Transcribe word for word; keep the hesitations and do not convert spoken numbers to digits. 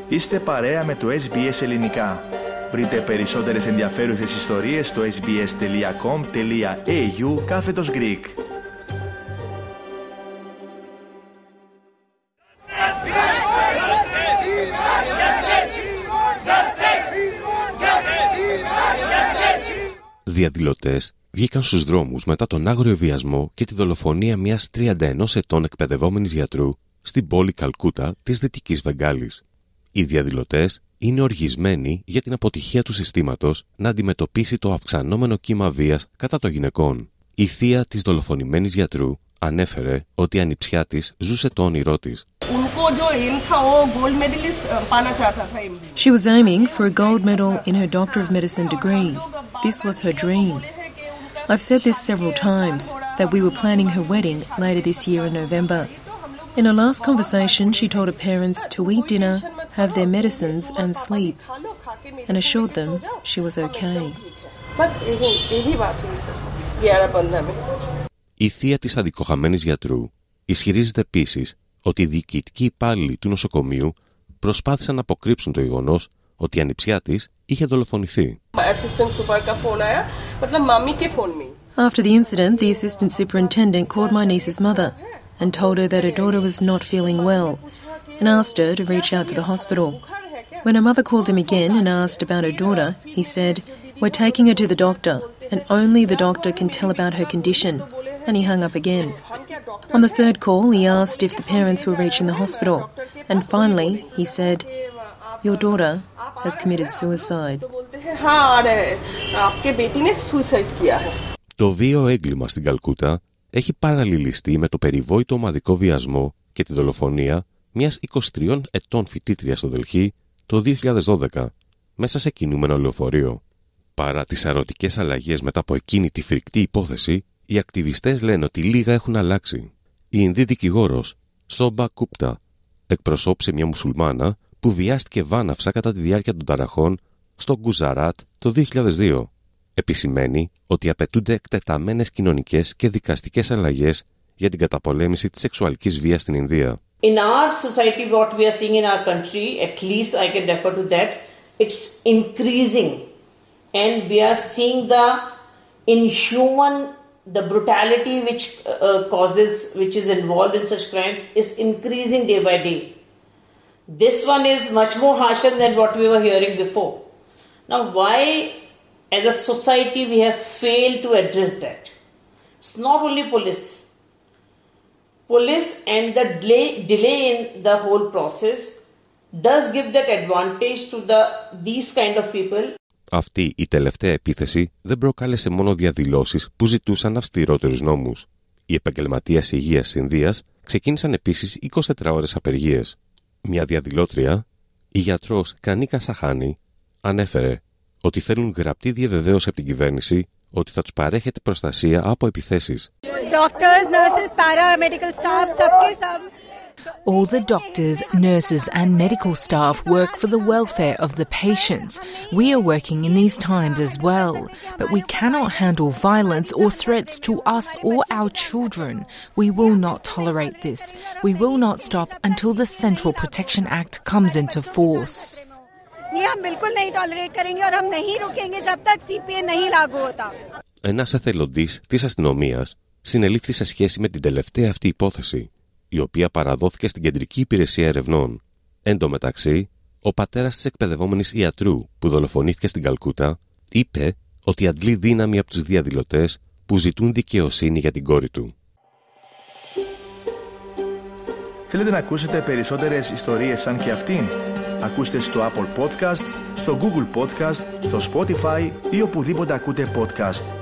Είστε παρέα με το ες μπι ες Ελληνικά. Βρείτε περισσότερες ενδιαφέρουσες ιστορίες στο sbs.com.au κάθετος Greek. Διαδηλωτές βγήκαν στους δρόμους μετά τον άγριο βιασμό και τη δολοφονία μιας τριάντα ενός ετών εκπαιδευόμενης γιατρού στην πόλη Καλκούτα της Δυτικής Βεγγάλης. Οι διαδηλωτές είναι οργισμένοι για την αποτυχία του συστήματος να αντιμετωπίσει το αυξανόμενο κύμα βίας κατά των γυναικών. Η θεία της δολοφονημένης γιατρού ανέφερε ότι η ανιψιά της ζούσε το όνειρό της. She was aiming for a gold medal in her Doctor of Medicine degree. This was her dream. I've said this several times, that we were planning her wedding later this year in November. In her last conversation, she told her parents to eat dinner, have their medicines and sleep, and assured them she was okay. Η θεία της αδικοχαμένης γιατρού ισχυρίζεται επίσης ότι οι διοικητικοί υπάλληλοι του νοσοκομείου προσπάθησαν να αποκρύψουν το γεγονός ότι η ανιψιά της είχε δολοφονηθεί. After the incident, the assistant superintendent called my niece's mother and told her that her daughter was not feeling well and asked her to reach out to the hospital. When her mother called him again and asked about her daughter, he said, "We're taking her to the doctor and only the doctor can tell about her condition," and he hung up again. On the third call, he asked if the parents were reaching the hospital, and finally he said, "Your daughter has committed suicide." Το βίαιο έγκλημα στην Καλκούτα έχει παραλληλιστεί με το περιβόητο ομαδικό βιασμό και τη δολοφονία μιας είκοσι τριών ετών φοιτήτριας στο Δελχή το δύο χιλιάδες δώδεκα μέσα σε κινούμενο λεωφορείο. Παρά τις αρωτικές αλλαγές μετά από εκείνη τη φρικτή υπόθεση, οι ακτιβιστές λένε ότι λίγα έχουν αλλάξει. Η Ινδή δικηγόρος Σόμπα Κούπτα εκπροσώπησε μια μουσουλμάνα που βιάστηκε βάναυσα κατά τη διάρκεια των ταραχών στο Γκουζαράτ το δύο χιλιάδες δύο. Επισημαίνει ότι απαιτούνται εκτεταμένες κοινωνικές και δικαστικές αλλαγές για την καταπολέμηση της σεξουαλικής βίας στην Ινδία. In our society, what we are seeing in our country, at least I can refer to that, it's increasing. And we are seeing the inhuman, the brutality which uh, causes, which is involved in such crimes is increasing day by day. This one is much more harsher than what we were hearing before. Now, why as a society we have failed to address that? It's not only police. Police and the delay, delay in the whole process does give that advantage to the these kind of people. Αυτή η τελευταία επίθεση δεν προκάλεσε μόνο διαδηλώσεις που ζητούσαν αυστηρότερους νόμους. Οι επαγγελματίες υγείας της Ινδίας ξεκίνησαν επίσης είκοσι ώρες απεργίες. Μια διαδηλώτρια, η γιατρός Κανίκα Σαχάνη, ανέφερε ότι θέλουν γραπτή διαβεβαίωση από την κυβέρνηση ότι θα τους παρέχεται προστασία από επιθέσεις. Doctors, nurses, paramedical staff, sabke sab. All the doctors, nurses and medical staff work for the welfare of the patients. We are working in these times as well, but we cannot handle violence or threats to us or our children. We will not tolerate this. We will not stop until the Central Protection Act comes into force. ये हम बिल्कुल नहीं टॉलरेट करेंगे और हम नहीं रुकेंगे जब तक C P A नहीं लागू होता. Ένας εθελοντής της αστυνομίας συνελήφθη σε σχέση με την τελευταία αυτή υπόθεση, η οποία παραδόθηκε στην Κεντρική Υπηρεσία Ερευνών. Εν τω μεταξύ, ο πατέρας της εκπαιδευόμενης ιατρού που δολοφονήθηκε στην Καλκούτα είπε ότι αντλεί δύναμη από τους διαδηλωτές που ζητούν δικαιοσύνη για την κόρη του. Θέλετε να ακούσετε περισσότερες ιστορίες σαν και αυτήν? Ακούστε στο Apple Podcast, στο Google Podcast, στο Spotify ή οπουδήποτε ακούτε podcast.